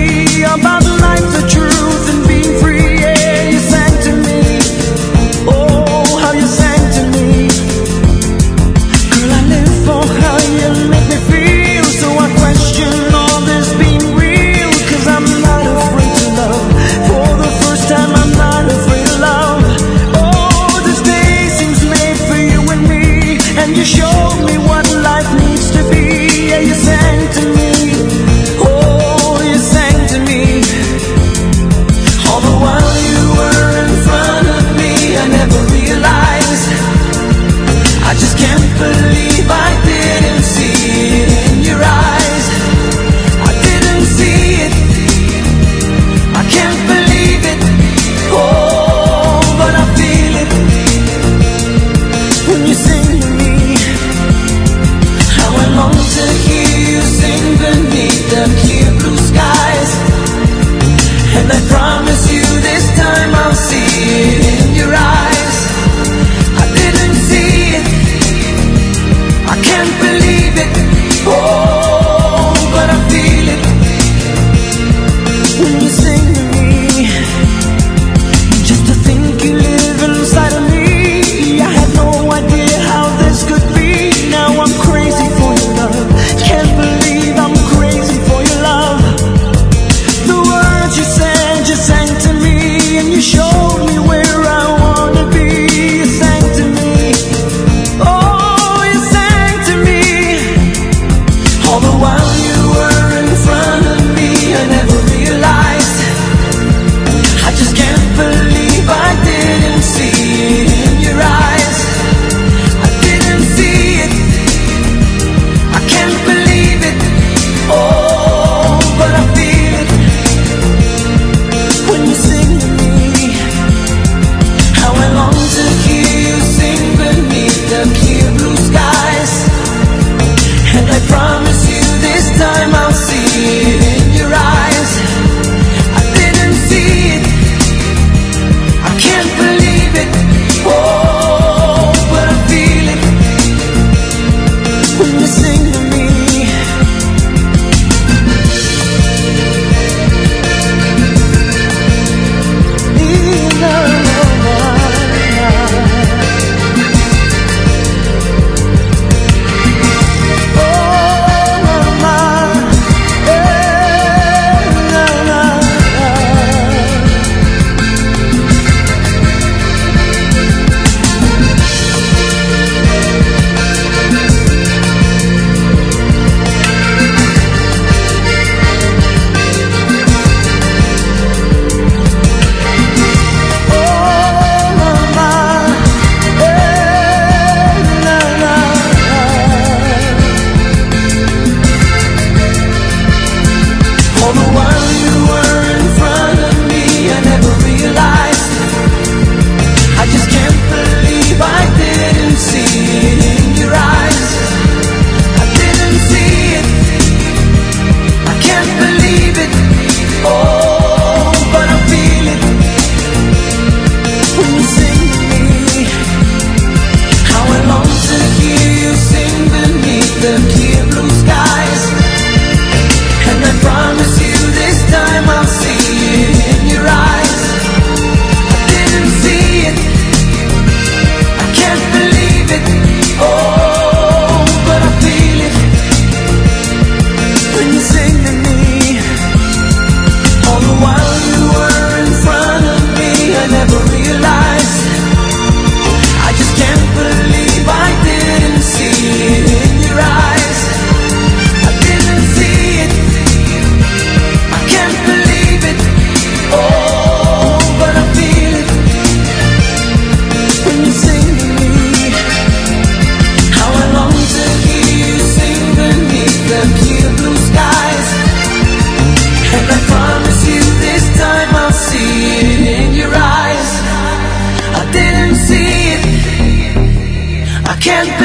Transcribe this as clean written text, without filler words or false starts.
me about life, the truth, and being free. Yeah, you sang to me. Oh, how you sang to me. Girl, I live for how you make me feel. So I question all this being real, 'cause I'm not afraid to love. For the first time, I'm not afraid of love. Oh, this day seems made for you and me, and you showed me what life needs to be. Yeah, you sang to me. Oh, you sang to me. All the while you were in front of me, I never realized. I just can't believe I didn't see it in your eyes. I didn't see it. I can't believe it. Oh, but I feel it when you sing to me. How I long to hear you sing beneath the clear blue skies. And I promise you this time I'll see it in your eyes. I didn't see it. I can't believe it. Oh, but I feel it when you sing to me. Just to think you live inside of me, I had no idea how this could be. Now I'm crazy for your love. Can't believe I'm crazy for your love. The words you sang to me, and you showed me where I wanna be. You sang to me. Oh, you sang to me. All the while you were in front of me, I never realized. I just can't believe I didn't see it in your eyes. I didn't see it. I can't believe it. Oh, but I feel it when you sing to me. How I long to hear you sing beneath the clear blue skies. And I promise you this time I'll see it in your eyes. I didn't see it. I can't believe it. Oh, but I feel it when you sing to me. All the while you were in front of me, I never realized. I just can't believe I didn't see it in your eyes. I didn't see it. I can't believe it. Oh, but I feel it when you sing to me. How I long to hear you sing beneath the clear blue skies. And I promise you this time I'll see it in your eyes. I didn't see it. I can't believe it. Oh, but I feel it when you sing to me. All the while you were in front of me, I never realized. I just can't believe I didn't see it in your eyes. I didn't see it. I can't believe it. Oh, but I feel it when you sing to me. How I long to hear you sing beneath the clear blue skies. And I promise you this time I'll see it in your eyes. I didn't see it. I can't